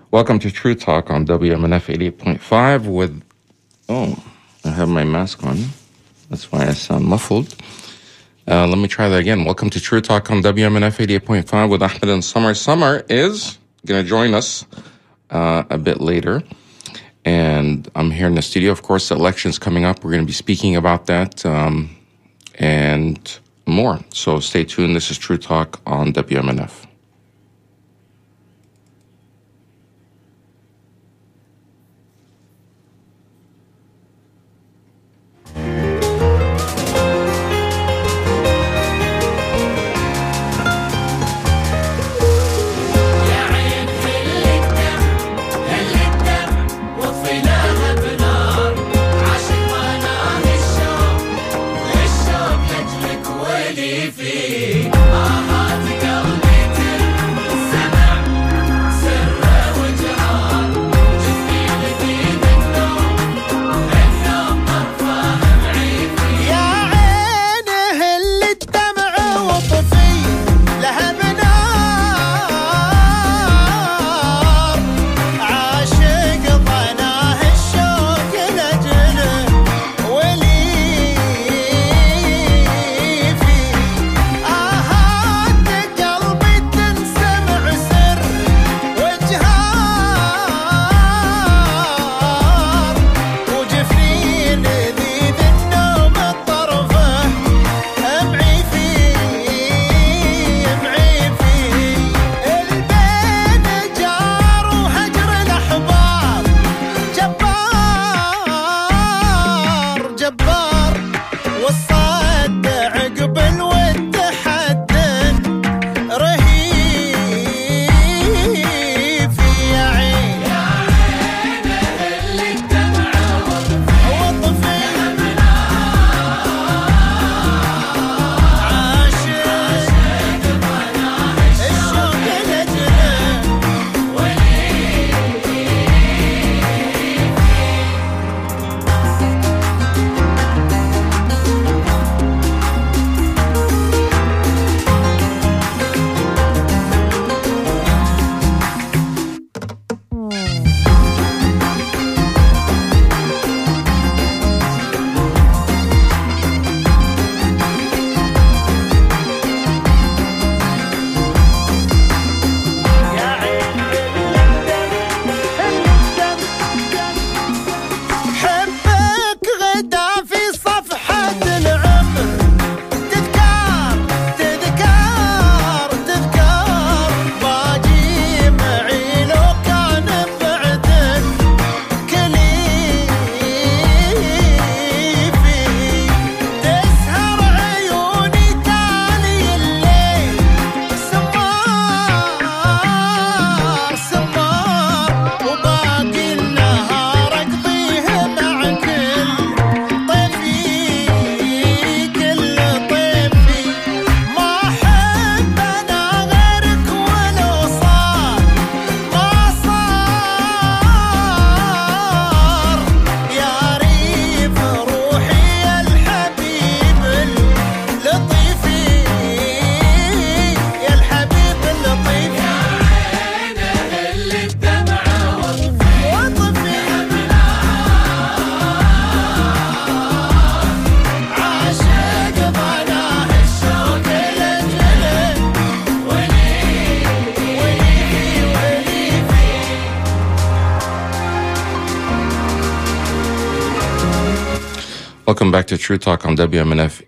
Welcome to True Talk on WMNF 88.5 with... Oh, I have my mask on. That's why I sound muffled. Let me try that again. Welcome to True Talk on WMNF 88.5 with Ahmed and Summer. Summer is going to join us a bit later. And I'm here in the studio. Of course, the election's coming up. We're going to be speaking about that and more. So stay tuned. This is True Talk on WMNF. Welcome back to True Talk on WMNF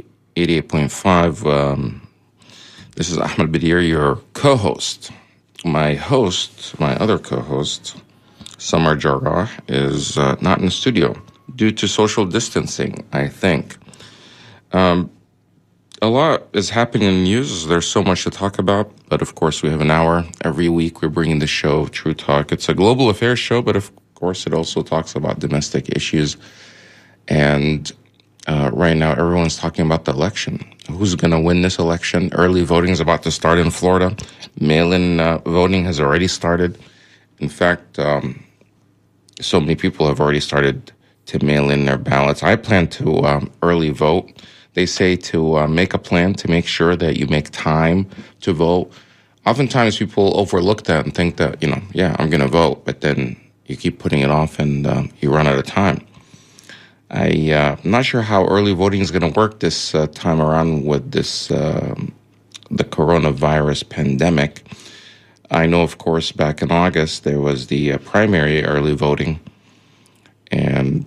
88.5. This is Ahmed Badir, your co-host. My other co-host, Summer Jarrah, is not in the studio due to social distancing, I think. A lot is happening in the news. There's so much to talk about, but of course we have an hour. Every week we're bringing the show, True Talk. It's a global affairs show, but of course it also talks about domestic issues. And right now, everyone's talking about the election. Who's going to win this election? Early voting is about to start in Florida. Mail-in voting has already started. In fact, so many people have already started to mail in their ballots. I plan to early vote. They say to make a plan to make sure that you make time to vote oftentimes people overlook that and think that, yeah, I'm going to vote, but then you keep putting it off and you run out of time. I'm not sure how early voting is going to work this time around with this the coronavirus pandemic. I know, of course, back in August, there was the primary early voting. And,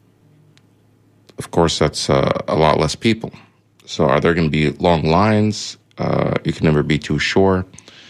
of course, that's a lot less people. So are there going to be long lines? You can never be too sure.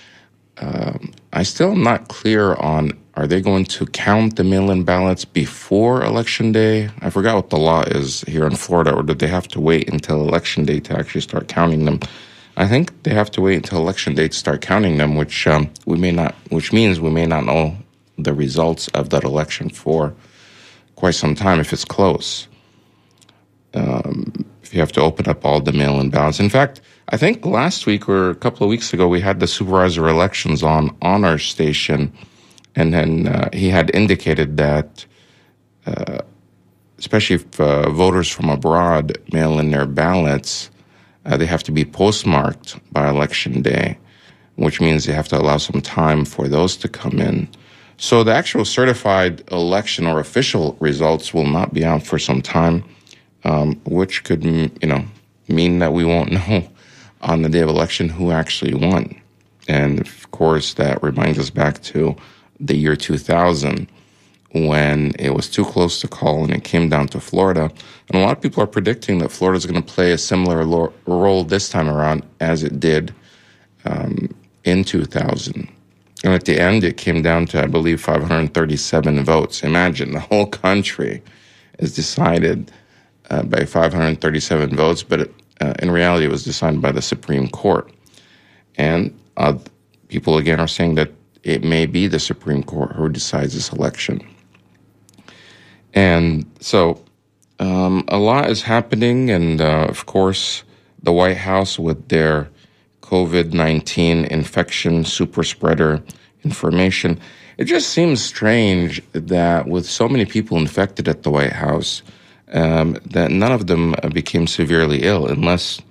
I still am not clear on, are they going to count the mail-in ballots before Election Day? I forgot what the law is here in Florida, or did they have to wait until Election Day to actually start counting them? I think they have to wait until Election Day to start counting them, which means we may not know the results of that election for quite some time if it's close. If you have to open up all the mail-in ballots. In fact, I think last week or a couple of weeks ago, we had the supervisor elections on our station, and then he had indicated that, especially if voters from abroad mail in their ballots, they have to be postmarked by Election Day, which means they have to allow some time for those to come in. So the actual certified election or official results will not be out for some time, which could, mean that we won't know on the day of election who actually won. And of course, that reminds us back to the year 2000 when it was too close to call and it came down to Florida. And a lot of people are predicting that Florida is going to play a similar role this time around as it did in 2000. And at the end, it came down to, I believe, 537 votes. Imagine the whole country is decided by 537 votes, but in reality, it was decided by the Supreme Court. And people, again, are saying that it may be the Supreme Court who decides this election. And so a lot is happening, and of course, the White House with their COVID-19 infection super spreader information. It just seems strange that with so many people infected at the White House, that none of them became severely ill, unless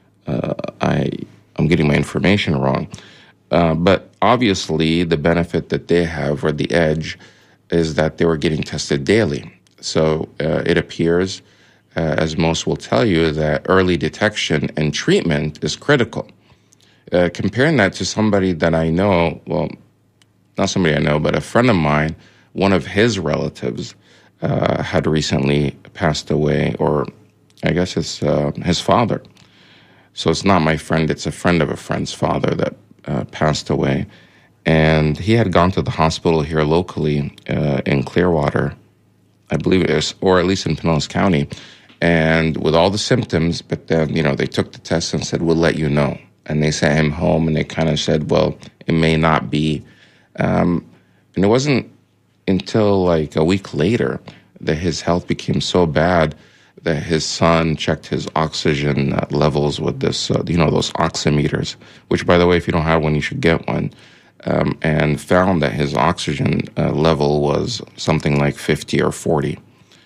I'm getting my information wrong. But obviously, the benefit that they have, or the edge, is that they were getting tested daily. So it appears, as most will tell you, that early detection and treatment is critical. Comparing that to somebody that I know, well, not somebody I know, but a friend of mine, one of his relatives had recently passed away, or I guess it's his father. So it's not my friend, it's a friend of a friend's father that passed away. And he had gone to the hospital here locally in Clearwater, I believe it is, or at least in Pinellas County, and with all the symptoms, but then, they took the test and said, we'll let you know. And they sent him home, and they kind of said, well, it may not be. And it wasn't until like a week later that his health became so bad that his son checked his oxygen levels with this, those oximeters, which, by the way, if you don't have one, you should get one, and found that his oxygen level was something like 50 or 40.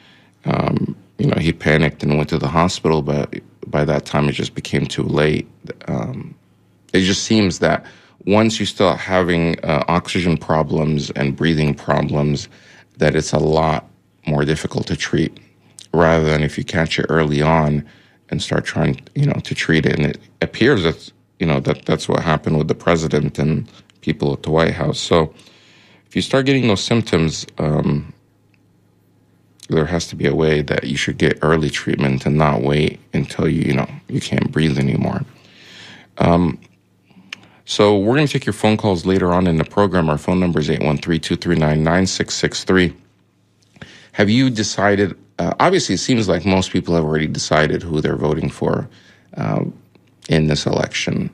He panicked and went to the hospital, but by that time it just became too late. It just seems that once you start having oxygen problems and breathing problems, that it's a lot more difficult to treat, rather than if you catch it early on and start trying, to treat it. And it appears that, that's what happened with the president and people at the White House. So if you start getting those symptoms, there has to be a way that you should get early treatment and not wait until you can't breathe anymore. So we're going to take your phone calls later on in the program. Our phone number is 813-239-9663. Have you decided, obviously it seems like most people have already decided who they're voting for in this election.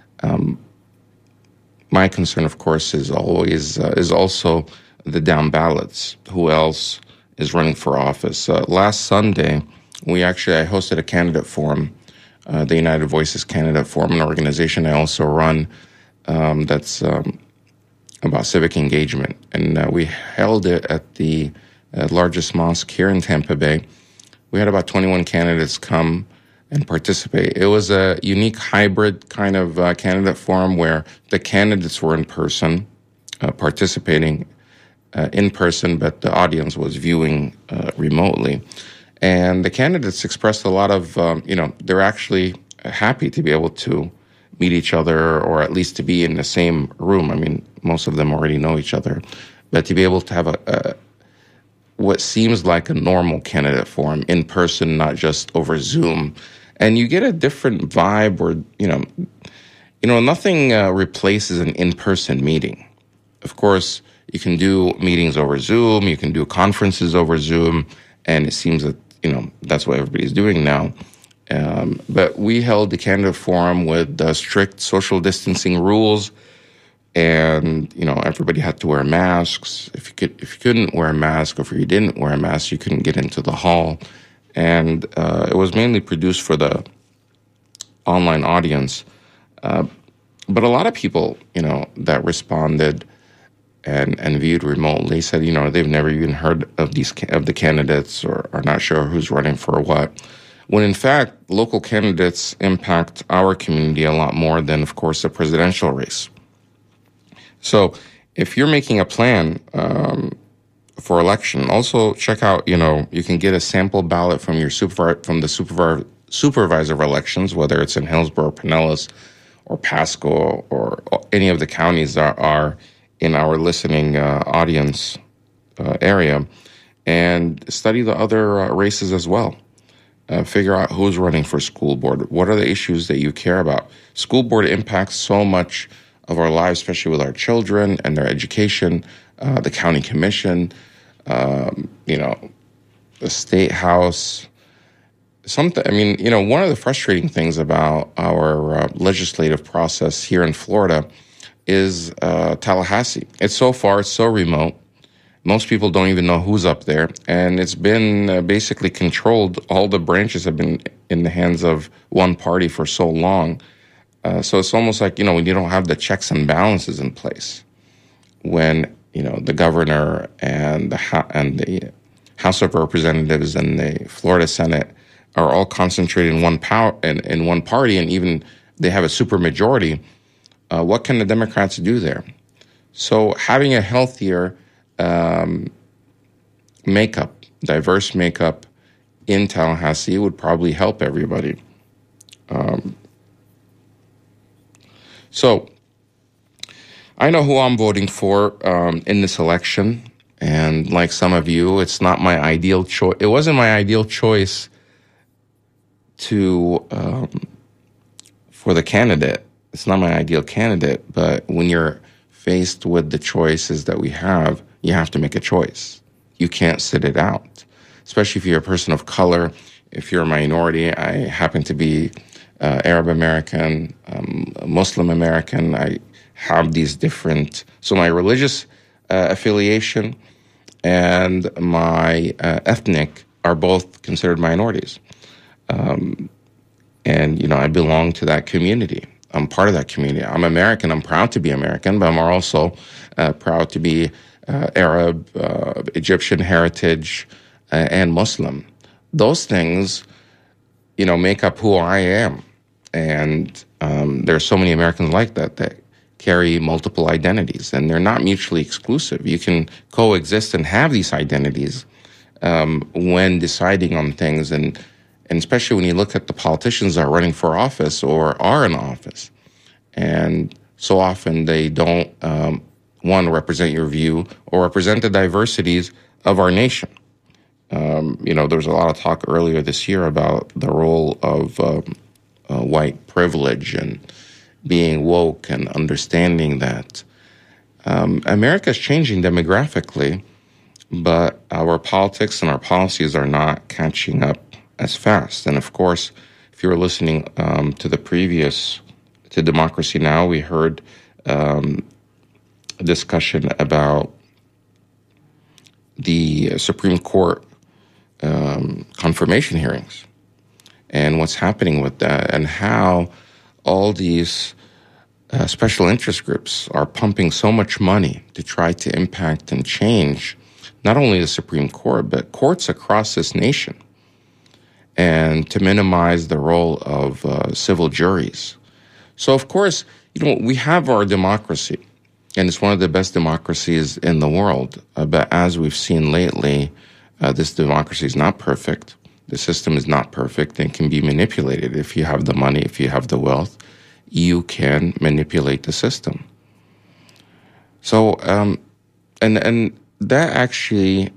My concern, of course, is also the down ballots. Who else is running for office? Last Sunday, I hosted a candidate forum, the United Voices Candidate Forum, an organization I also run that's about civic engagement. And we held it at the largest mosque here in Tampa Bay. We had about 21 candidates come and participate. It was a unique hybrid kind of candidate forum where the candidates were in person, participating in person, but the audience was viewing remotely. And the candidates expressed a lot of, they're actually happy to be able to meet each other, or at least to be in the same room. I mean, most of them already know each other, but to be able to have what seems like a normal candidate forum in person, not just over Zoom. And you get a different vibe where, nothing replaces an in-person meeting. Of course, you can do meetings over Zoom, you can do conferences over Zoom, and it seems that, that's what everybody's doing now. But we held the candidate forum with strict social distancing rules, and everybody had to wear masks. If you couldn't wear a mask, or if you didn't wear a mask, you couldn't get into the hall. And it was mainly produced for the online audience. But a lot of people, that responded and viewed remotely said, they've never even heard of the candidates, or are not sure who's running for what. When in fact, local candidates impact our community a lot more than, of course, the presidential race. So if you're making a plan for election, also check out, you can get a sample ballot from your supervisor of elections, whether it's in Hillsborough, Pinellas, or Pasco, or any of the counties that are in our listening audience area, and study the other races as well. Figure out who's running for school board. What are the issues that you care about? School board impacts so much of our lives, especially with our children and their education. The county commission, the state house. One of the frustrating things about our legislative process here in Florida is Tallahassee. It's so remote. Most people don't even know who's up there, and it's been basically controlled. All the branches have been in the hands of one party for so long. So it's almost like, when you don't have the checks and balances in place, when, the governor and the House of Representatives and the Florida Senate are all concentrated in one in one party, and even they have a supermajority, what can the Democrats do there? So having a healthier diverse makeup in Tallahassee would probably help everybody. So I know who I'm voting for in this election, and like some of you, it's not my ideal choice. It wasn't my ideal choice for the candidate. It's not my ideal candidate, but when you're faced with the choices that we have, you have to make a choice. You can't sit it out, especially if you're a person of color. If you're a minority, I happen to be Arab American, Muslim American. I have these different, so my religious affiliation and my ethnic are both considered minorities. And, I belong to that community. I'm part of that community. I'm American. I'm proud to be American, but I'm also proud to be Arab, Egyptian heritage, and Muslim. Those things, make up who I am. And there's so many Americans like that carry multiple identities, and they're not mutually exclusive. You can coexist and have these identities when deciding on things, and especially when you look at the politicians that are running for office or are in office. And so often they don't want to represent your view or represent the diversities of our nation. There was a lot of talk earlier this year about the role of white privilege and being woke and understanding that America is changing demographically, but our politics and our policies are not catching up as fast. And of course, if you were listening to Democracy Now!, we heard a discussion about the Supreme Court confirmation hearings and what's happening with that, and how all these special interest groups are pumping so much money to try to impact and change not only the Supreme Court, but courts across this nation. and to minimize the role of civil juries. So, of course, we have our democracy, and it's one of the best democracies in the world. But as we've seen lately, this democracy is not perfect. The system is not perfect and can be manipulated. If you have the money, if you have the wealth, you can manipulate the system. So, and that actually,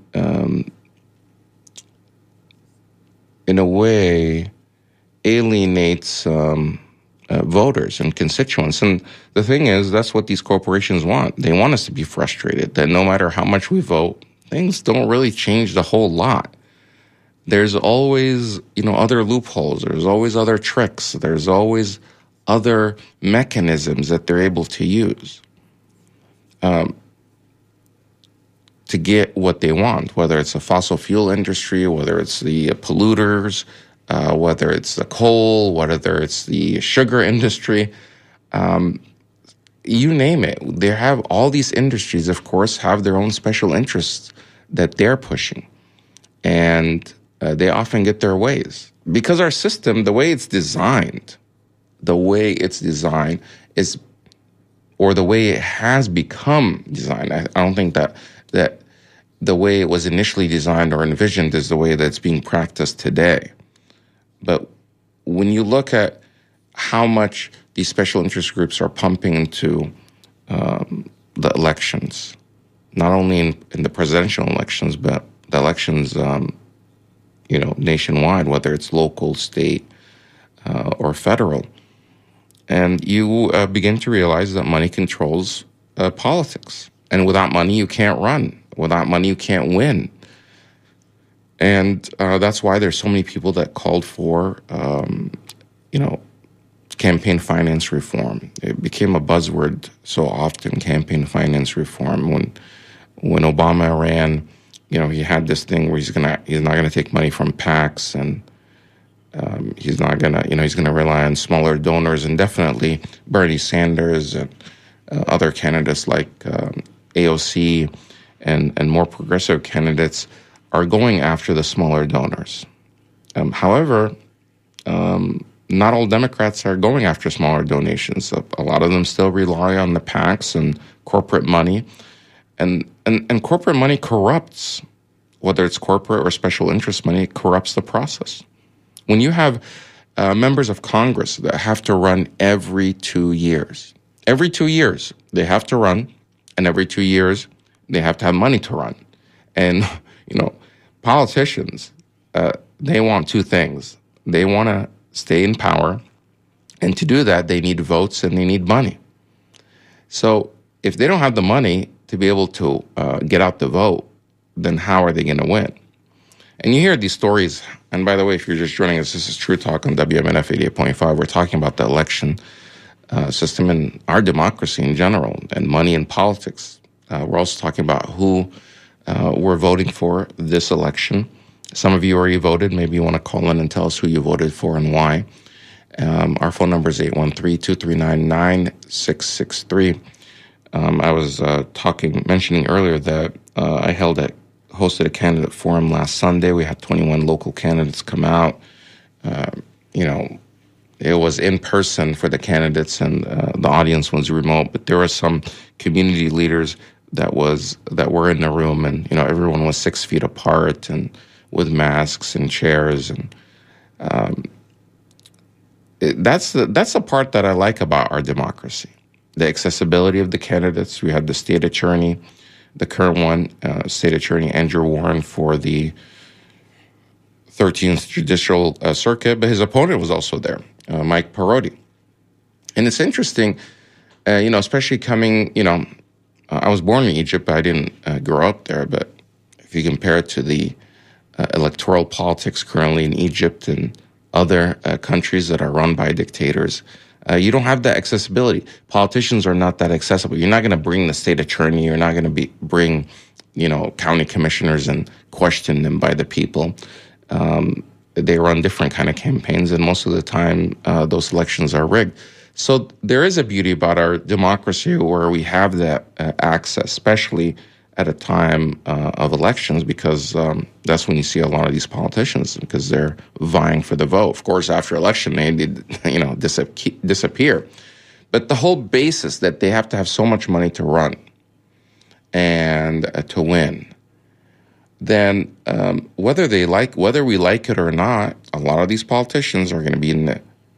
in a way, alienates voters and constituents. And the thing is, that's what these corporations want. They want us to be frustrated, that no matter how much we vote, things don't really change the whole lot. There's always, other loopholes. There's always other tricks. There's always other mechanisms that they're able to use to get what they want, whether it's a fossil fuel industry, whether it's the polluters, whether it's the coal, whether it's the sugar industry, you name it. They have all these industries, of course, have their own special interests that they're pushing. And they often get their ways. Because our system, the way it's designed is, or the way it has become designed, I don't think that the way it was initially designed or envisioned is the way that's being practiced today. But when you look at how much these special interest groups are pumping into the elections, not only in the presidential elections, but the elections, nationwide, whether it's local, state, or federal, and you begin to realize that money controls politics. And without money, you can't run. Without money, you can't win. And that's why there's so many people that called for, campaign finance reform. It became a buzzword so often, campaign finance reform. When Obama ran, he had this thing where he's not gonna take money from PACs, and he's not gonna, he's gonna rely on smaller donors. And definitely Bernie Sanders and other candidates like AOC and more progressive candidates are going after the smaller donors. However, not all Democrats are going after smaller donations. A lot of them still rely on the PACs and corporate money. And corporate money corrupts, whether it's corporate or special interest money, it corrupts the process. When you have members of Congress that have to run every 2 years, they have to run, and every 2 years they have to have money to run. And, politicians, they want two things. They want to stay in power, and to do that, they need votes and they need money. So if they don't have the money to be able to get out the vote, then how are they going to win? And you hear these stories, and by the way, if you're just joining us, this is True Talk on WMNF 88.5. We're talking about the election system and our democracy in general, and money in politics. We're also talking about who we're voting for this election. Some of you already voted. Maybe you want to call in and tell us who you voted for and why. Our phone number is 813-239-9663. I was mentioning earlier that I hosted a candidate forum last Sunday. We had 21 local candidates come out. It was in person for the candidates, and the audience was remote. But there were some community leaders that were in the room, and everyone was 6 feet apart and with masks and chairs, and that's the part that I like about our democracy. The accessibility of the candidates. We had the state attorney, the current one, State Attorney Andrew Warren for the 13th Judicial Circuit, but his opponent was also there, Mike Perotti. And it's interesting, especially coming, I was born in Egypt, but I didn't grow up there, but if you compare it to the electoral politics currently in Egypt and other countries that are run by dictators, you don't have that accessibility. Politicians are not that accessible. You're not going to bring the state attorney. You're not going to bring, county commissioners and question them by the people. They run different kind of campaigns, and most of the time, those elections are rigged. So there is a beauty about our democracy where we have that access, especially at a time of elections, because that's when you see a lot of these politicians, because they're vying for the vote. Of course, after election, they disappear. But the whole basis that they have to have so much money to run and to win, then whether we like it or not, a lot of these politicians are going to be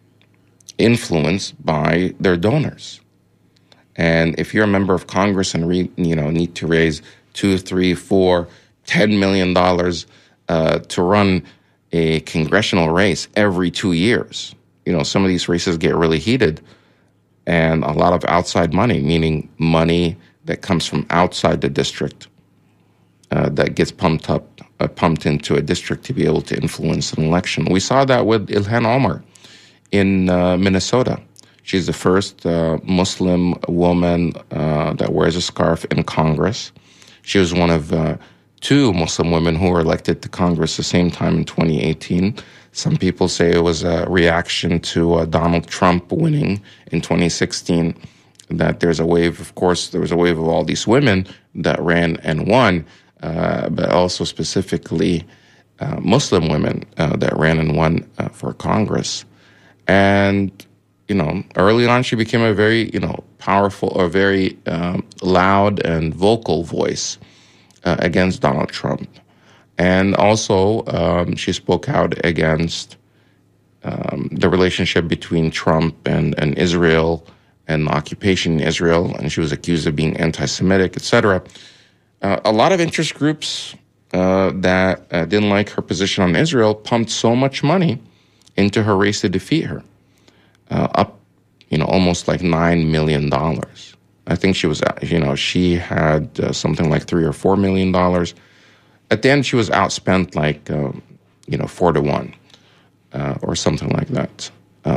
influenced by their donors. And if you're a member of Congress and need to raise $2, $3, $4, $10 million to run a congressional race every 2 years, some of these races get really heated, and a lot of outside money, meaning money that comes from outside the district, that gets pumped into a district to be able to influence an election. We saw that with Ilhan Omar in Minnesota. She's the first Muslim woman that wears a scarf in Congress. She was one of two Muslim women who were elected to Congress the same time in 2018. Some people say it was a reaction to Donald Trump winning in 2016, that there's a wave. Of course, there was a wave of all these women that ran and won, but also specifically Muslim women that ran and won for Congress. And early on, she became a very, powerful or very loud and vocal voice against Donald Trump. And also, she spoke out against the relationship between Trump and Israel and the occupation in Israel. And she was accused of being anti-Semitic, etc. A lot of interest groups that didn't like her position on Israel pumped so much money into her race to defeat her. Up, almost like $9 million. I think she was, she had something like $3 or $4 million. At the end, she was outspent like, 4 to 1 or something like that.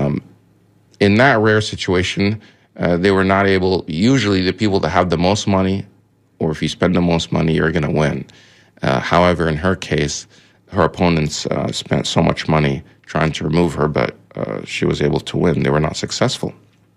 In that rare situation, they were not able, usually the people that have the most money, or if you spend the most money, you're going to win. However, in her case, her opponents spent so much money trying to remove her, but she was able to win. They were not successful.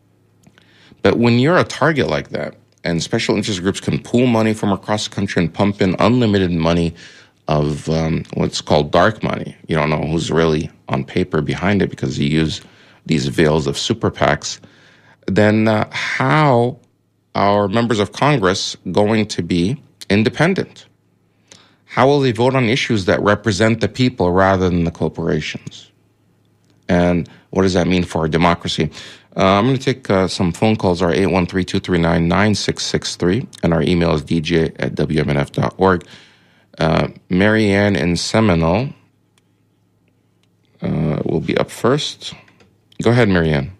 But when you're a target like that, and special interest groups can pool money from across the country and pump in unlimited money of what's called dark money, you don't know who's really on paper behind it because you use these veils of super PACs, then how are members of Congress going to be independent? How will they vote on issues that represent the people rather than the corporations? And what does that mean for our democracy? I'm going to take some phone calls. Our 813-239-9663, and our email is dj@wmnf.org. Marianne in Seminole will be up first. Go ahead, Marianne.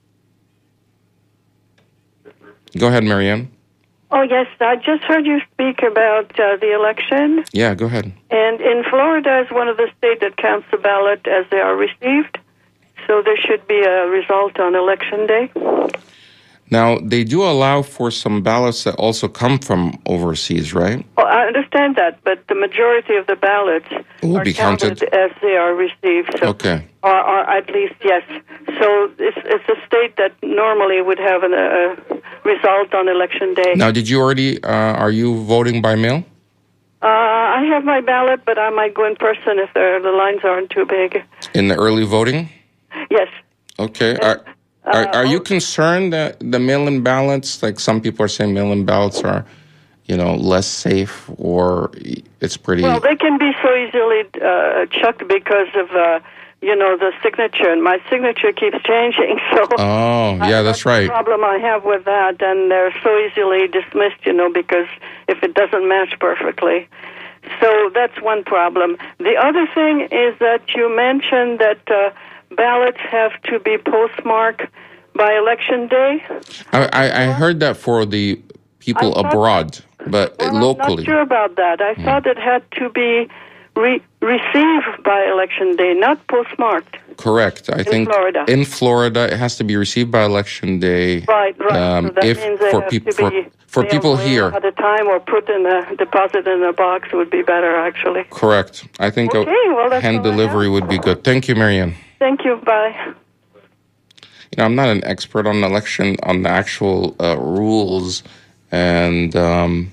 Go ahead, Marianne. Oh, yes. I just heard you speak about the election. Yeah, go ahead. And in Florida is one of the states that counts the ballot as they are received. So there should be a result on Election Day. Now, they do allow for some ballots that also come from overseas, right? Well, I understand that, but the majority of the ballots will are be counted as they are received. So, okay. Or at least, yes. So it's a state that normally would have a result on Election Day. Now, did you already, are you voting by mail? I have my ballot, but I might go in person if the lines aren't too big. In the early voting? Yes. Okay. Are you concerned that the mail-in ballots, like some people are saying mail-in ballots are, less safe, or it's pretty... Well, they can be so easily chucked because of, the signature. And my signature keeps changing, so... Oh, yeah, that's right. The problem I have with that, and they're so easily dismissed, because if it doesn't match perfectly. So that's one problem. The other thing is that you mentioned that... ballots have to be postmarked by Election Day. I heard that for the people abroad, but locally. I'm not sure about that. I thought it had to be received by Election Day, not postmarked. Correct. I think Florida. In Florida, it has to be received by Election Day. Right. So that means they have to be for people here at a time, or put in a deposit in a box would be better, actually. Correct. I think hand delivery would be good. Thank you, Marianne. Thank you. Bye. I'm not an expert on the actual rules and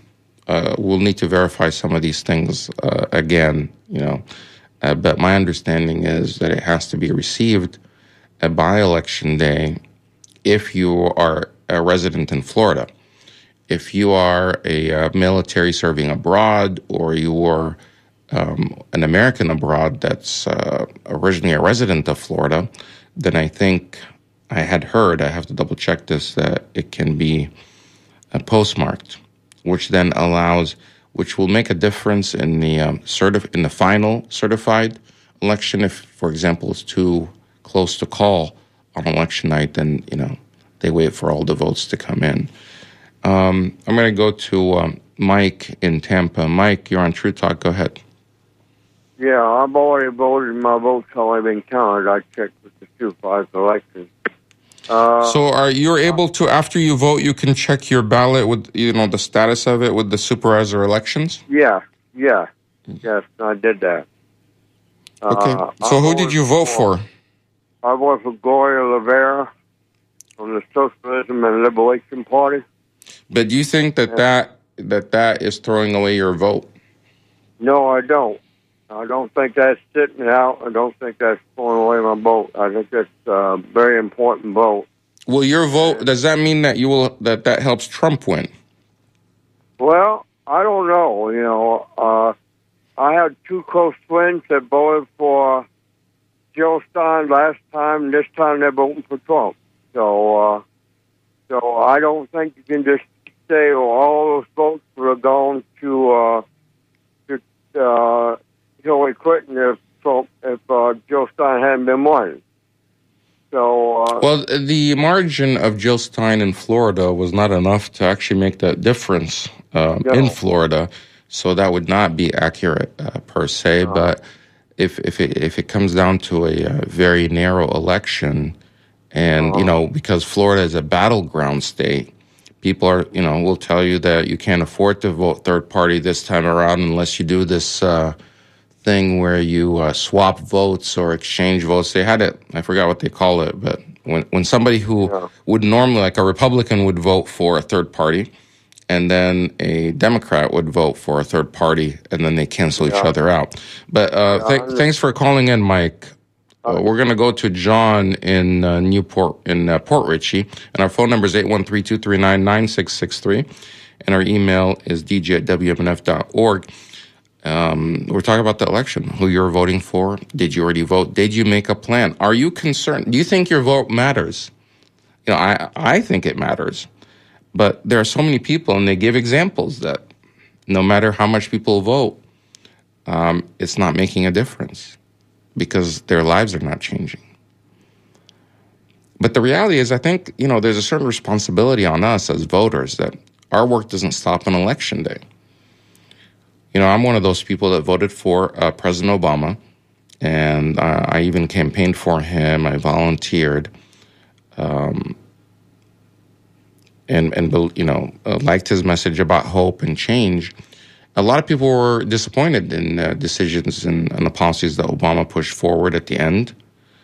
we'll need to verify some of these things again, but my understanding is that it has to be received by election day if you are a resident in Florida. If you are a military serving abroad, or you are an American abroad that's originally a resident of Florida, then I think I had heard, I have to double check this, that it can be postmarked, which then allows, which will make a difference in the in the final certified election. If, for example, it's too close to call on election night, then they wait for all the votes to come in. I'm going to go to Mike in Tampa. Mike, you're on True Talk. Go ahead. Yeah, I've already voted. My vote's already been counted. I checked with the 2-5 election. So are you able to, after you vote, you can check your ballot with, the status of it with the supervisor elections? Yeah. Yes, I did that. Okay. So who did you vote for? I voted for Gloria Rivera from the Socialism and Liberation Party. But do you think that is throwing away your vote? No, I don't. I don't think that's sitting out. I don't think that's throwing away my vote. I think that's a very important vote. Well, your vote, does that mean that that helps Trump win? Well, I don't know. I had two close friends that voted for Jill Stein last time. This time they're voting for Trump. So I don't think you can just say, all those votes were going to Hillary Clinton if Jill Stein hadn't been won. So well, the margin of Jill Stein in Florida was not enough to actually make that difference in Florida. So that would not be accurate per se. But if it comes down to a very narrow election, and because Florida is a battleground state, people are will tell you that you can't afford to vote third party this time around unless you do this thing where you swap votes or exchange votes. They had it, I forgot what they call it, but when somebody who would normally, like a Republican, would vote for a third party, and then a Democrat would vote for a third party, and then they cancel each other out. But thanks for calling in, Mike. We're going to go to John in Port Richey, and our phone number is 813-239-9663, and our email is dj@wmnf.org. We're talking about the election, who you're voting for. Did you already vote? Did you make a plan? Are you concerned? Do you think your vote matters? I think it matters. But there are so many people, and they give examples that no matter how much people vote, it's not making a difference because their lives are not changing. But the reality is, I think, there's a certain responsibility on us as voters that our work doesn't stop on election day. I'm one of those people that voted for President Obama, and I even campaigned for him. I volunteered, and liked his message about hope and change. A lot of people were disappointed in decisions and the policies that Obama pushed forward at the end.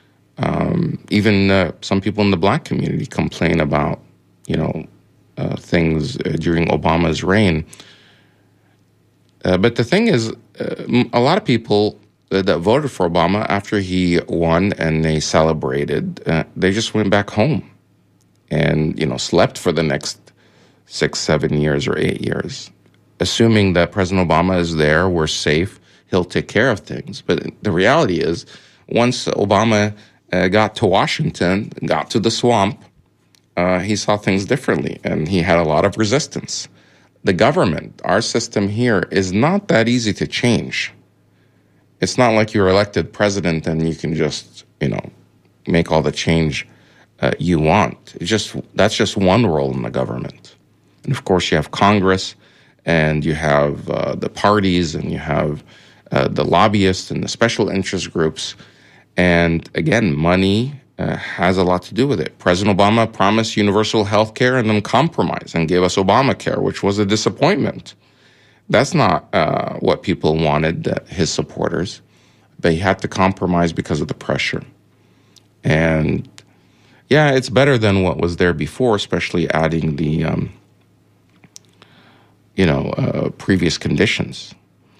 Even some people in the black community complain about, things during Obama's reign. But the thing is, a lot of people that voted for Obama after he won and they celebrated, they just went back home and, slept for the next 6, 7 years or 8 years, assuming that President Obama is there, we're safe, he'll take care of things. But the reality is, once Obama got to Washington, got to the swamp, he saw things differently, and he had a lot of resistance. The government, our system here, is not that easy to change. It's not like you're elected president and you can just, make all the change you want. That's just one role in the government. And of course, you have Congress, and you have the parties, and you have the lobbyists and the special interest groups. And again, money has a lot to do with it. President Obama promised universal health care and then compromised and gave us Obamacare, which was a disappointment. That's not what people wanted, his supporters. But he had to compromise because of the pressure. And yeah, it's better than what was there before, especially adding the previous conditions.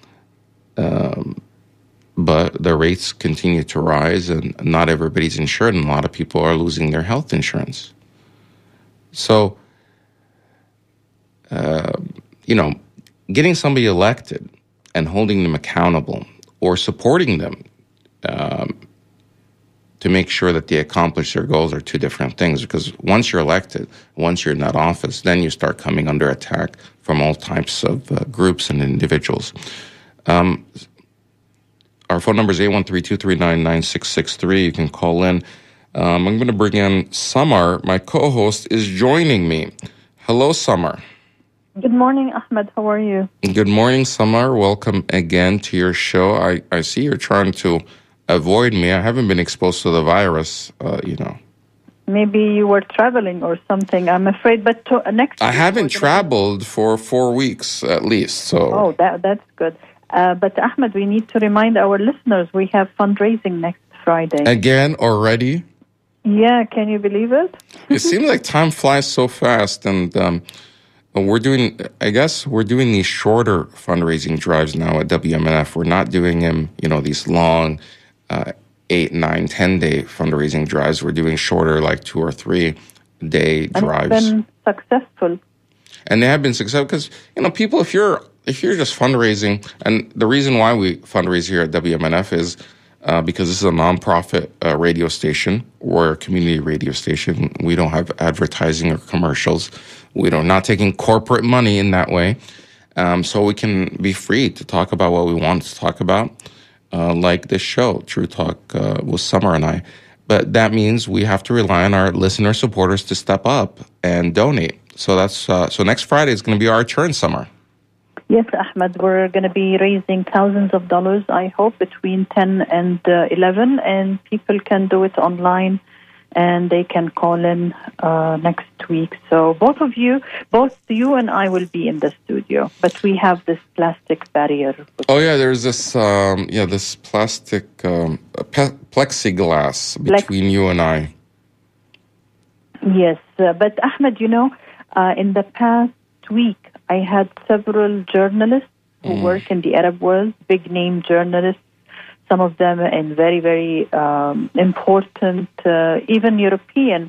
But the rates continue to rise, and not everybody's insured, and a lot of people are losing their health insurance. So, getting somebody elected and holding them accountable or supporting them to make sure that they accomplish their goals are two different things. Because once you're elected, once you're in that office, then you start coming under attack from all types of groups and individuals. Our phone number is 813-239-9663. You can call in. I'm going to bring in Samar. My co-host is joining me. Hello, Samar. Good morning, Ahmed. How are you? Good morning, Samar. Welcome again to your show. I see you're trying to avoid me. I haven't been exposed to the virus, Maybe you were traveling or something. I'm afraid, but next I haven't traveled for 4 weeks at least. So. Oh, that's good. But Ahmed, we need to remind our listeners we have fundraising next Friday. Again, already? Yeah, can you believe it? It seems like time flies so fast, and we're doing these shorter fundraising drives now at WMNF. We're not doing them, these long 8, 9, 10-day fundraising drives. We're doing shorter, like 2 or 3 day drives. And it's been successful. And they have been successful because, people, if you're just fundraising, and the reason why we fundraise here at WMNF is because this is a nonprofit radio station. We're a community radio station. We don't have advertising or commercials. We're not taking corporate money in that way. So we can be free to talk about what we want to talk about, like this show, True Talk with Samar and I. But that means we have to rely on our listener supporters to step up and donate. So that's so next Friday is going to be our turn, Samar. Yes, Ahmed, we're going to be raising thousands of dollars, I hope, between 10 and 11, and people can do it online, and they can call in next week. So both you and I will be in the studio, but we have this plastic barrier. Oh, yeah, there's this this plastic plexiglass between you and I. Yes, but Ahmed, in the past week, I had several journalists who work in the Arab world, big-name journalists, some of them in very, very important, even European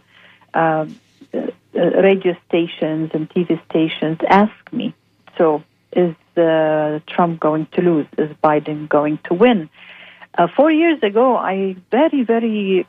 radio stations and TV stations, ask me, so is Trump going to lose? Is Biden going to win? 4 years ago, I very, very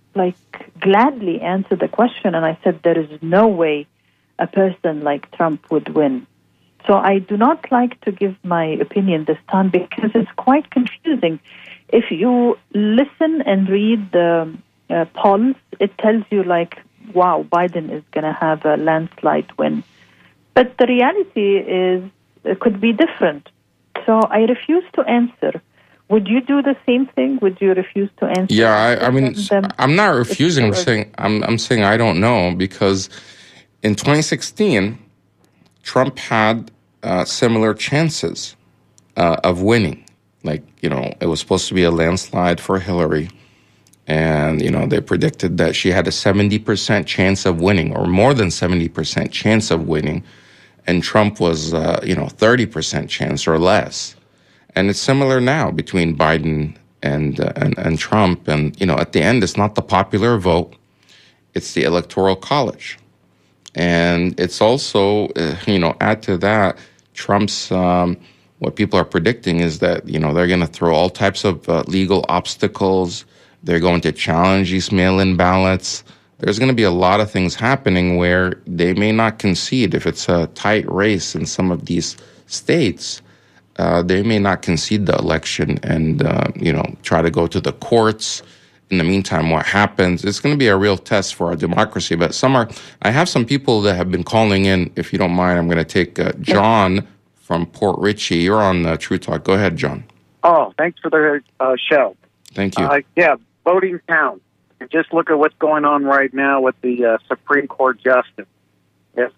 gladly answered the question, and I said there is no way a person like Trump would win. So I do not like to give my opinion this time because it's quite confusing. If you listen and read the polls, it tells you wow, Biden is going to have a landslide win. But the reality is it could be different. So I refuse to answer. Would you do the same thing? Would you refuse to answer? Yeah, I'm not refusing. I'm saying I don't know because in 2016, Trump had similar chances of winning. It was supposed to be a landslide for Hillary. And, they predicted that she had a 70% chance of winning, or more than 70% chance of winning. And Trump was, 30% chance or less. And it's similar now between Biden and Trump. And, at the end, it's not the popular vote. It's the Electoral College. And it's also, add to that, Trump's, what people are predicting is that, they're going to throw all types of legal obstacles. They're going to challenge these mail-in ballots. There's going to be a lot of things happening where they may not concede. If it's a tight race in some of these states, they may not concede the election and, try to go to the courts. In the meantime, what happens? It's going to be a real test for our democracy. But I have some people that have been calling in. If you don't mind, I'm going to take John from Port Richey. You're on True Talk. Go ahead, John. Oh, thanks for the show. Thank you. Voting counts. Just look at what's going on right now with the Supreme Court justice. If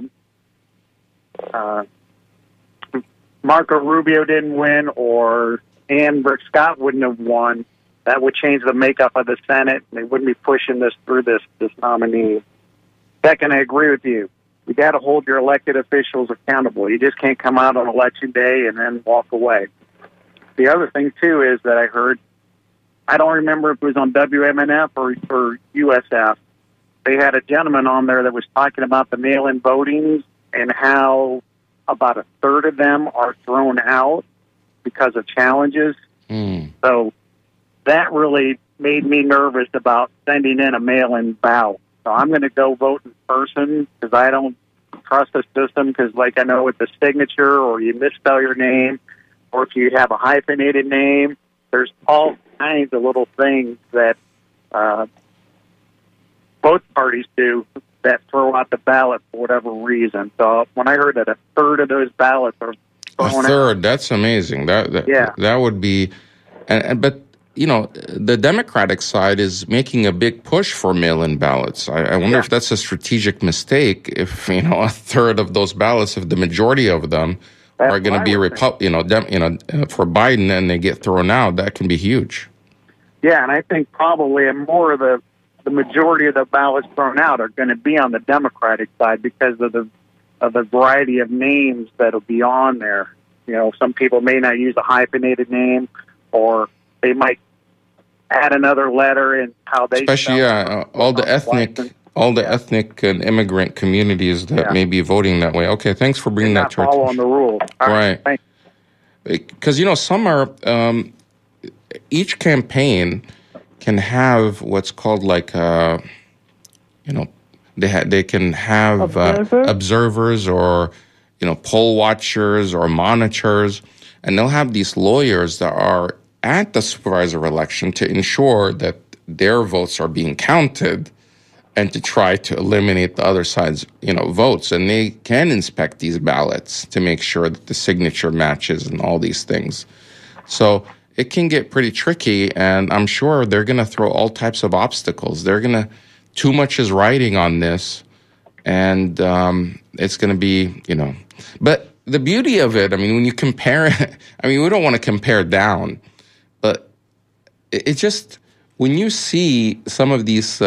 Marco Rubio didn't win or Ann Brooke Scott wouldn't have won, that would change the makeup of the Senate. They wouldn't be pushing this through this nominee. Second, I agree with you. you got to hold your elected officials accountable. You just can't come out on election day and then walk away. The other thing, too, is that I heard, I don't remember if it was on WMNF or USF, they had a gentleman on there that was talking about the mail-in votings and how about a third of them are thrown out because of challenges. So that really made me nervous about sending in a mail-in ballot. So I'm going to go vote in person because I don't trust the system because, like, I know with the signature or you misspell your name or if you have a hyphenated name, there's all kinds of little things that both parties do that throw out the ballot for whatever reason. So when I heard that a third of those ballots are thrown out, that's amazing. That would be, but you know, the Democratic side is making a big push for mail-in ballots. I wonder if that's a strategic mistake. If you know a third of those ballots, if the majority of them are going to be for Biden and they get thrown out, that can be huge. Yeah, and I think probably more of the majority of the ballots thrown out are going to be on the Democratic side because of the variety of names that'll be on there. You know, some people may not use a hyphenated name, or they might add another letter in how they. Especially, all the ethnic and immigrant communities that may be voting that way. Okay, thanks for bringing that to our attention. Following the rules, right? Because some are each campaign can have what's called like they can have observers or poll watchers or monitors, and they'll have these lawyers that are at the supervisor election to ensure that their votes are being counted and to try to eliminate the other side's votes, and they can inspect these ballots to make sure that the signature matches and all these things. So it can get pretty tricky, and I'm sure they're going to throw all types of obstacles. Too much is riding on this, and it's going to be, But the beauty of it, when you compare it, we don't want to compare down, but it just, when you see some of these,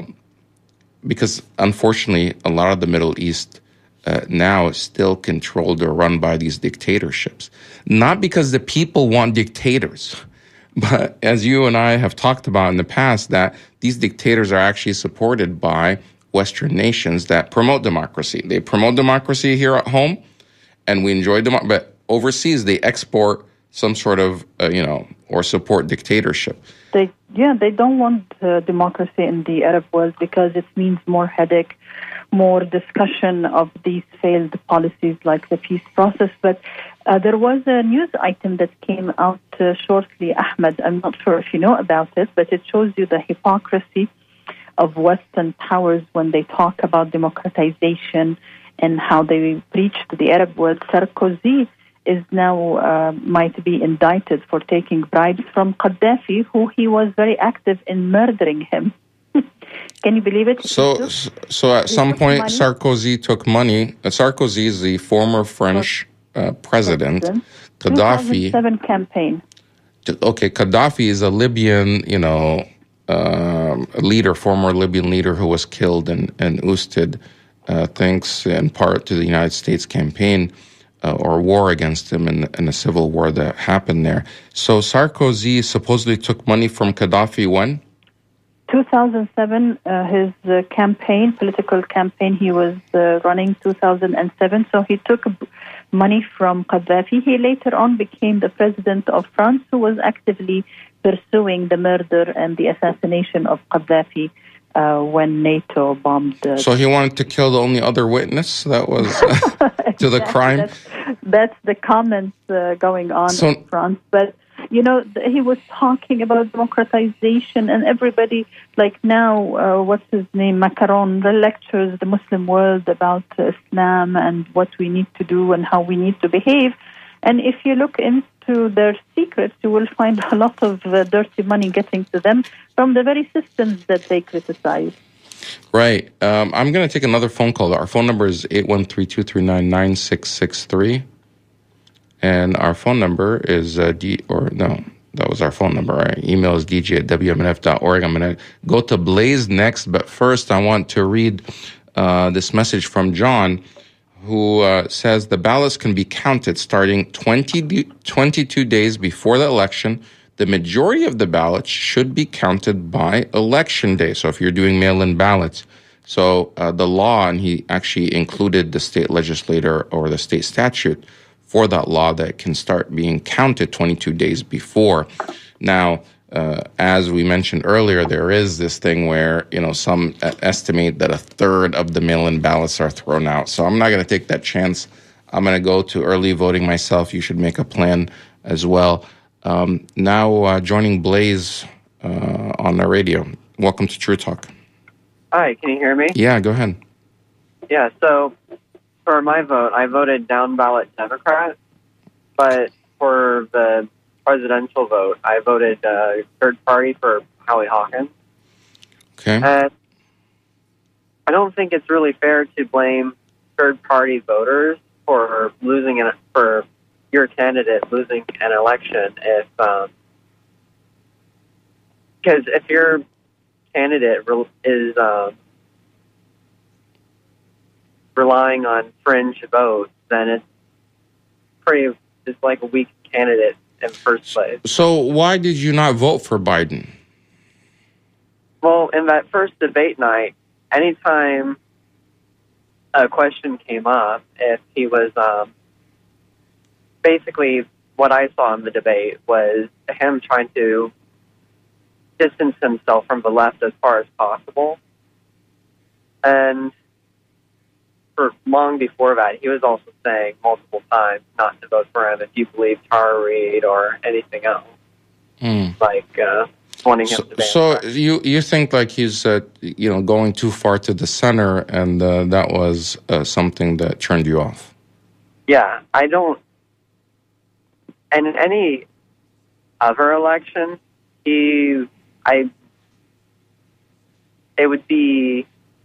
because unfortunately a lot of the Middle East now is still controlled or run by these dictatorships. Not because the people want dictators, but as you and I have talked about in the past, that these dictators are actually supported by Western nations that promote democracy. They promote democracy here at home, and we enjoy democracy, but overseas they export some sort of, or support dictatorship. They don't want democracy in the Arab world because it means more headache, more discussion of these failed policies like the peace process. But there was a news item that came out shortly, Ahmed. I'm not sure if you know about it, but it shows you the hypocrisy of Western powers when they talk about democratization and how they preach to the Arab world. Sarkozy is now might be indicted for taking bribes from Gaddafi, who he was very active in murdering him. Can you believe it? So at some point, Sarkozy took money. Sarkozy is the former French president. Gaddafi. 2007 campaign. Okay, Gaddafi is a Libyan, leader, former Libyan leader who was killed in Ousted, thanks in part to the United States campaign or war against him in a civil war that happened there. So Sarkozy supposedly took money from Gaddafi when? 2007, his political campaign, he was running 2007, so he took money from Gaddafi. He later on became the president of France, who was actively pursuing the murder and the assassination of Gaddafi when NATO bombed. So he wanted to kill the only other witness that was to the crime? That's the comments going on in France, but he was talking about democratization, and everybody, like now, what's his name, Macron, lectures the Muslim world about Islam and what we need to do and how we need to behave. And if you look into their secrets, you will find a lot of dirty money getting to them from the very systems that they criticize. Right. I'm going to take another phone call. Our phone number is 813-239-9663. And our phone number is, that was our phone number. Our email is dj@wmnf.org. I'm going to go to Blaze next, but first I want to read this message from John, who says the ballots can be counted starting 22 days before the election. The majority of the ballots should be counted by election day. So if you're doing mail-in ballots. So the law, and he actually included the state legislator or the state statute for that law that can start being counted 22 days before. Now, as we mentioned earlier, there is this thing where, some estimate that a third of the mail-in ballots are thrown out. So I'm not going to take that chance. I'm going to go to early voting myself. You should make a plan as well. Now joining Blaze on the radio. Welcome to True Talk. Hi, can you hear me? Yeah, go ahead. Yeah, so for my vote, I voted down ballot Democrat, but for the presidential vote, I voted third party for Howie Hawkins. Okay. And I don't think it's really fair to blame third party voters for for your candidate losing an election because if your candidate is relying on fringe votes, then it's like a weak candidate in first place. So why did you not vote for Biden? Well, in that first debate night, anytime a question came up, if he was basically what I saw in the debate was him trying to distance himself from the left as far as possible. And for long before that, he was also saying multiple times not to vote for him if you believe Tara Reid or anything else. Wanting him to ban. So you think like he's going too far to the center, and that was something that turned you off? Yeah, I don't. And in any other election, it would be,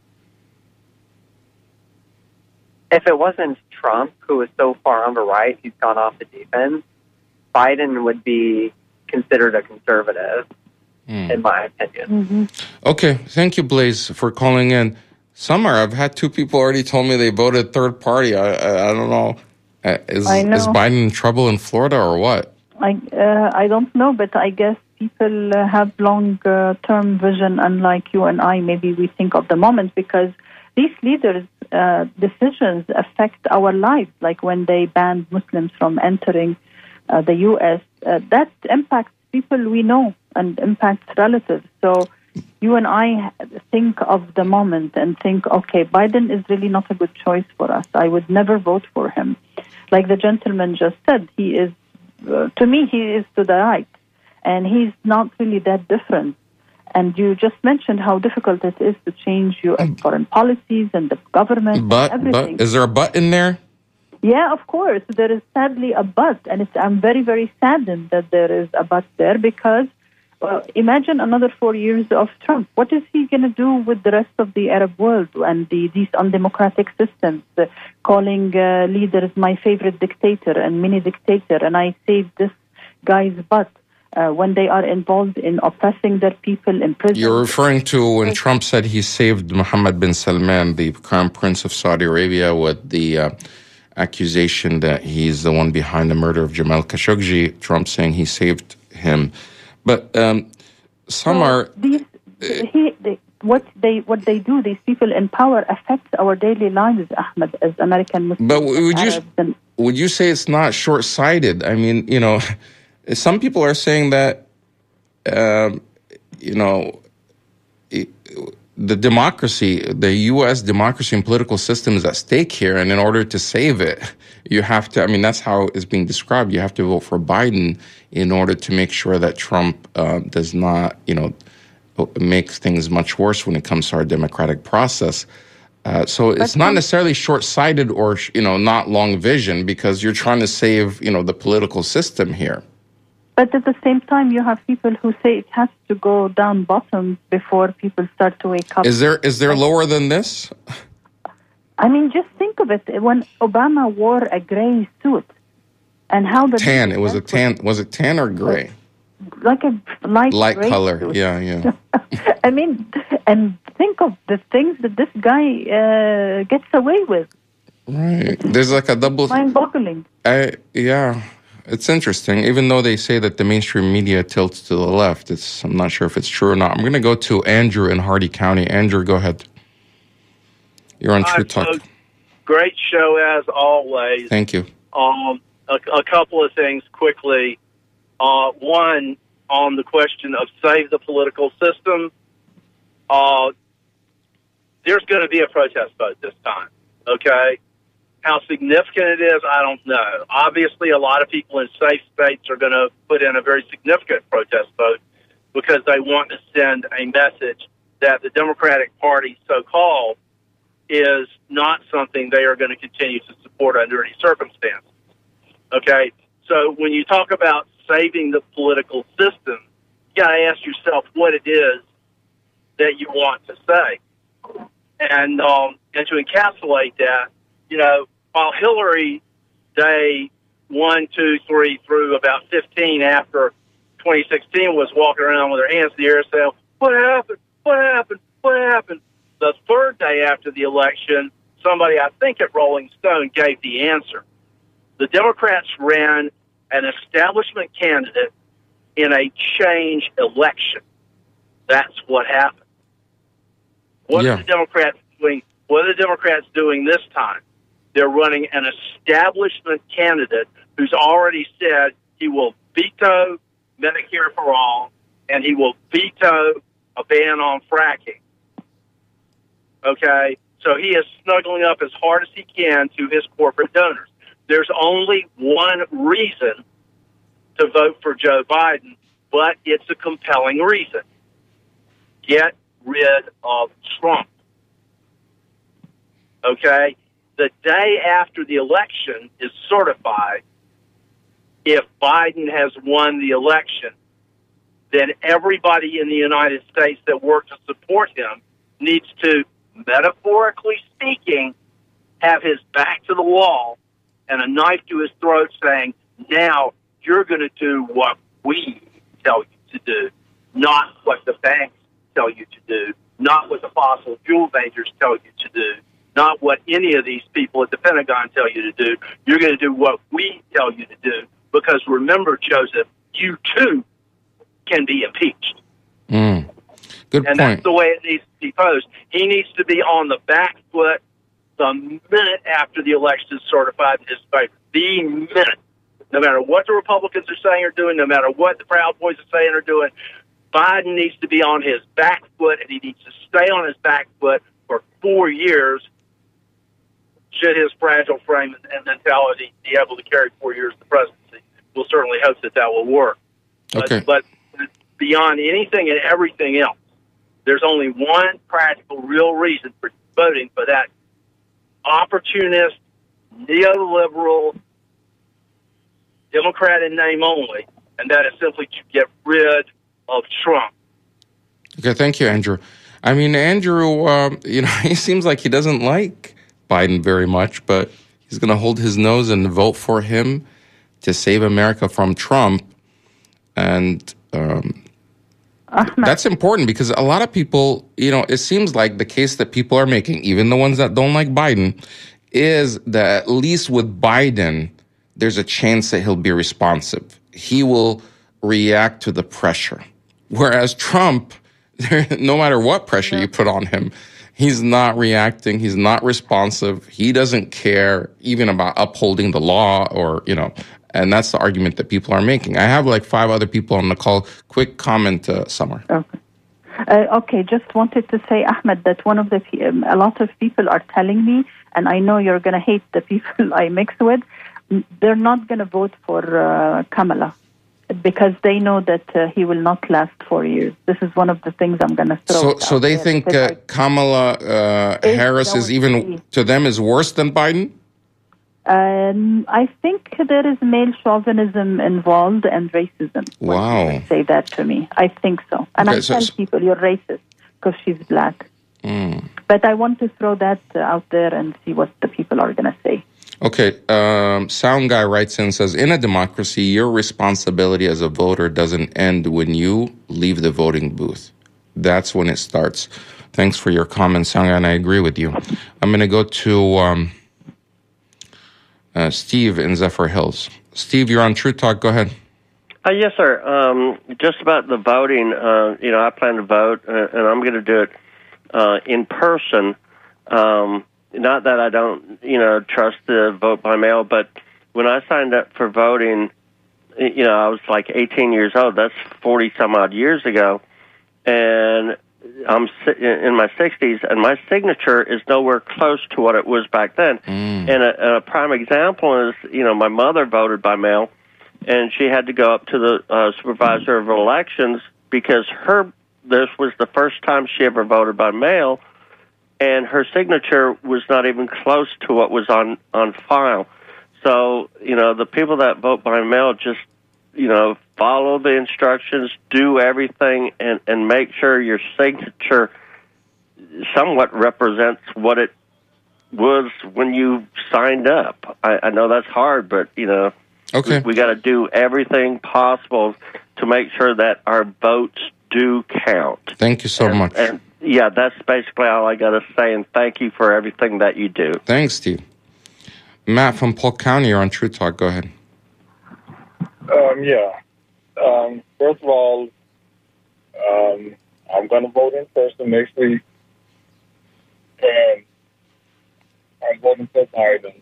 if it wasn't Trump, who was so far on the right, he's gone off the deep end, Biden would be considered a conservative, in my opinion. Mm-hmm. Okay, thank you, Blaze, for calling in. Summer, I've had two people already told me they voted third party. I don't know. Is Biden in trouble in Florida or what? I don't know, but I guess people have long-term vision, unlike you and I. Maybe we think of the moment, because these leaders' decisions affect our lives. Like when they banned Muslims from entering the U.S., that impacts people we know and impacts relatives. So you and I think of the moment and think, okay, Biden is really not a good choice for us. I would never vote for him. Like the gentleman just said, he is, to me, he is to the right. And he's not really that different. And you just mentioned how difficult it is to change your foreign policies and the government and everything. But is there a but in there? Yeah, of course. There is sadly a but. And I'm very, very saddened that there is a but there, because imagine another 4 years of Trump. What is he going to do with the rest of the Arab world and these undemocratic systems, calling leaders my favorite dictator and mini dictator, and I saved this guy's butt when they are involved in oppressing their people in prison. You're referring to when Trump said he saved Mohammed bin Salman, the Crown Prince of Saudi Arabia, with the accusation that he's the one behind the murder of Jamal Khashoggi. Trump saying he saved him. But some are... What they do, these people in power, affects our daily lives, Ahmed, as American Muslims. But would you say it's not short-sighted? I mean, some people are saying that, the democracy, the U.S. democracy and political system is at stake here. And in order to save it, you have to, that's how it's being described. You have to vote for Biden in order to make sure that Trump does not, make things much worse when it comes to our democratic process. So it's not necessarily short-sighted or, not long vision, because you're trying to save, the political system here. But at the same time, you have people who say it has to go down bottom before people start to wake up. Is there lower than this? Just think of it. When Obama wore a gray suit, and how the tan. It was a tan. Was it tan or gray? like a light gray color. suit. Yeah. I mean, and think of the things that this guy gets away with. Right. There's like a double... Mind-boggling. Yeah. It's interesting. Even though they say that the mainstream media tilts to the left, I'm not sure if it's true or not. I'm going to go to Andrew in Hardy County. Andrew, go ahead. You're on True Talk. Great show as always. Thank you. A couple of things quickly. One, on the question of save the political system, there's going to be a protest vote this time, okay? How significant it is, I don't know. Obviously, a lot of people in safe states are going to put in a very significant protest vote because they want to send a message that the Democratic Party, so-called, is not something they are going to continue to support under any circumstances. Okay? So when you talk about saving the political system, you got to ask yourself what it is that you want to say. And to encapsulate that, while Hillary Day 1, 2, 3 through about 15 after 2016 was walking around with her hands in the air saying, what happened? What happened? What happened? The third day after the election, somebody, I think at Rolling Stone, gave the answer. The Democrats ran an establishment candidate in a change election. That's what happened. What are the Democrats doing? What are the Democrats doing this time? They're running an establishment candidate who's already said he will veto Medicare for all and he will veto a ban on fracking. Okay? So he is snuggling up as hard as he can to his corporate donors. There's only one reason to vote for Joe Biden, but it's a compelling reason. Get rid of Trump. Okay? The day after the election is certified, if Biden has won the election, then everybody in the United States that worked to support him needs to, metaphorically speaking, have his back to the wall and a knife to his throat saying, now you're going to do what we tell you to do, not what the banks tell you to do, not what the fossil fuel majors tell you to do, not what any of these people at the Pentagon tell you to do. You're going to do what we tell you to do. Because remember, Joseph, you too can be impeached. Good point. And that's the way it needs to be posed. He needs to be on the back foot the minute after the election is certified in his favor. The minute. No matter what the Republicans are saying or doing, no matter what the Proud Boys are saying or doing, Biden needs to be on his back foot, and he needs to stay on his back foot for 4 years should his fragile frame and mentality be able to carry 4 years of the presidency. We'll certainly hope that will work. Okay. But beyond anything and everything else, there's only one practical, real reason for voting for that opportunist, neoliberal, Democrat in name only, and that is simply to get rid of Trump. Okay, thank you, Andrew. I mean, Andrew, he seems like he doesn't like Biden very much, but he's going to hold his nose and vote for him to save America from Trump. And that's important because a lot of people, it seems like the case that people are making, even the ones that don't like Biden, is that at least with Biden, there's a chance that he'll be responsive. He will react to the pressure. Whereas Trump, no matter what pressure you put on him, he's not reacting. He's not responsive. He doesn't care even about upholding the law and that's the argument that people are making. I have like 5 other people on the call. Quick comment, Summer. Okay, just wanted to say, Ahmed, that a lot of people are telling me, and I know you're going to hate the people I mix with, they're not going to vote for Kamala because they know that he will not last 4 years. This is one of the things I'm going to throw. So they think Kamala Harris is even, to them, is worse than Biden? I think there is male chauvinism involved and racism. Wow. When say that to me. I think so. And I tell people you're racist because she's black. But I want to throw that out there and see what the people are going to say. Okay, Sound Guy writes in and says, in a democracy, your responsibility as a voter doesn't end when you leave the voting booth. That's when it starts. Thanks for your comment, Sound Guy, and I agree with you. I'm going to go to Steve in Zephyr Hills. Steve, you're on True Talk. Go ahead. Yes, sir. Just about the voting, I plan to vote, and I'm going to do it in person. Not that I don't, trust the vote by mail, but when I signed up for voting, I was like 18 years old. That's 40-some-odd years ago. And I'm in my 60s, and my signature is nowhere close to what it was back then. And a prime example is, my mother voted by mail, and she had to go up to the supervisor of elections because this was the first time she ever voted by mail, and her signature was not even close to what was on file. So, the people that vote by mail just, follow the instructions, do everything, and make sure your signature somewhat represents what it was when you signed up. I know that's hard, but, okay. we got to do everything possible to make sure that our votes do count. Thank you so much. And yeah, that's basically all I got to say, and thank you for everything that you do. Thanks, Steve. Matt from Polk County, you're on True Talk. Go ahead. First of all, I'm going to vote in person next week, and I'm voting for Biden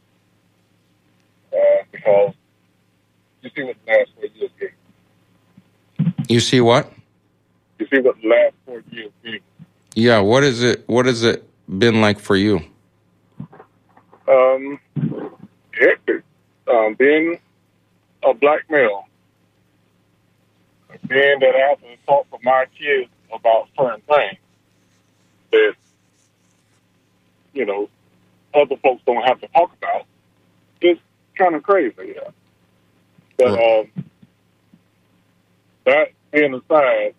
because you see what the last 4 years did. You see what? You see what the last 4 years did. Yeah, what is it? What has it been like for you? Hectic. Being a black male, being that I have to talk to my kids about certain things that, other folks don't have to talk about, it's kind of crazy. Yeah. But that being aside,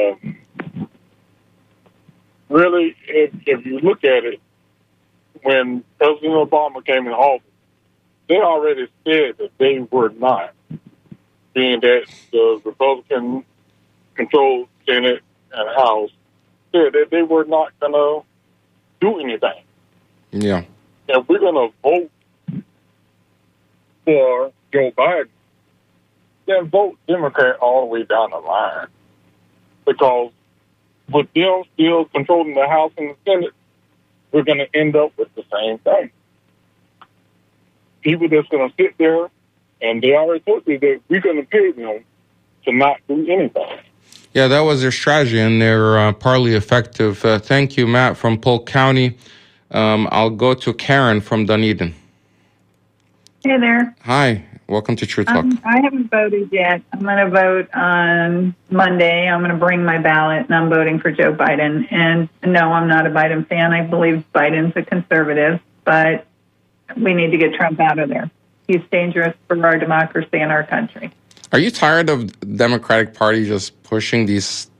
really, if you look at it, when President Obama came in office, they already said that they were not, being that the Republican-controlled Senate and House said that they were not going to do anything. Yeah. If we're going to vote for Joe Biden, then vote Democrat all the way down the line. Because with them still controlling the House and the Senate, we're going to end up with the same thing. People that's going to sit there, and they already told me that we're going to pay them to not do anything. Yeah, that was their strategy, and they're partly effective. Thank you, Matt from Polk County. I'll go to Karen from Dunedin. Hey there. Hi. Welcome to True Talk. I haven't voted yet. I'm going to vote on Monday. I'm going to bring my ballot, and I'm voting for Joe Biden. And no, I'm not a Biden fan. I believe Biden's a conservative, but we need to get Trump out of there. He's dangerous for our democracy and our country. Are you tired of the Democratic Party just pushing these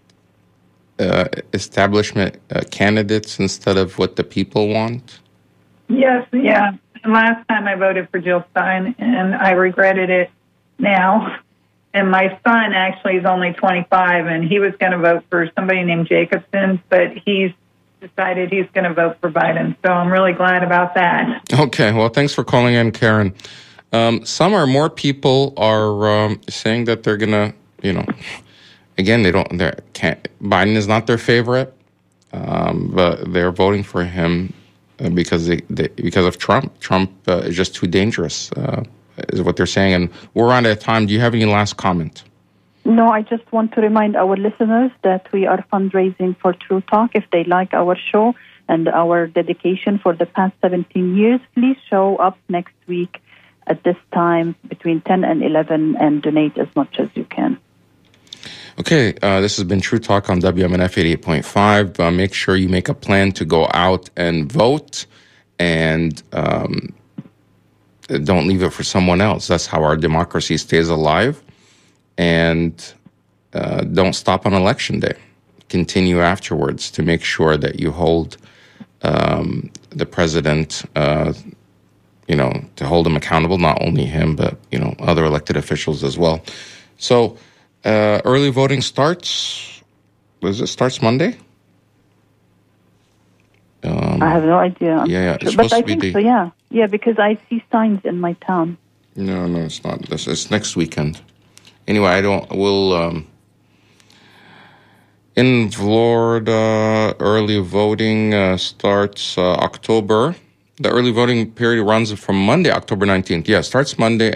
establishment candidates instead of what the people want? Yes, yeah. Last time I voted for Jill Stein, and I regretted it now. And my son actually is only 25, and he was going to vote for somebody named Jacobson, but he's decided he's going to vote for Biden. So I'm really glad about that. Okay, well, thanks for calling in, Karen. More people are saying that they're going to, again, Biden is not their favorite, but they're voting for him because of Trump. Trump is just too dangerous, is what they're saying. And we're out of time. Do you have any last comment? No, I just want to remind our listeners that we are fundraising for True Talk. If they like our show and our dedication for the past 17 years, please show up next week at this time between 10 and 11 and donate as much as you can. Okay, this has been True Talk on WMNF 88.5. Make sure you make a plan to go out and vote, and don't leave it for someone else. That's how our democracy stays alive. And don't stop on Election Day. Continue afterwards to make sure that you hold the president, to hold him accountable, not only him, but, other elected officials as well. So early voting starts Monday? I have no idea. Yeah, it's but supposed I to be think so, yeah. Yeah, because I see signs in my town. No, it's not. It's next weekend. Anyway, in Florida, early voting starts October. The early voting period runs from Monday, October 19th. Yeah, starts Monday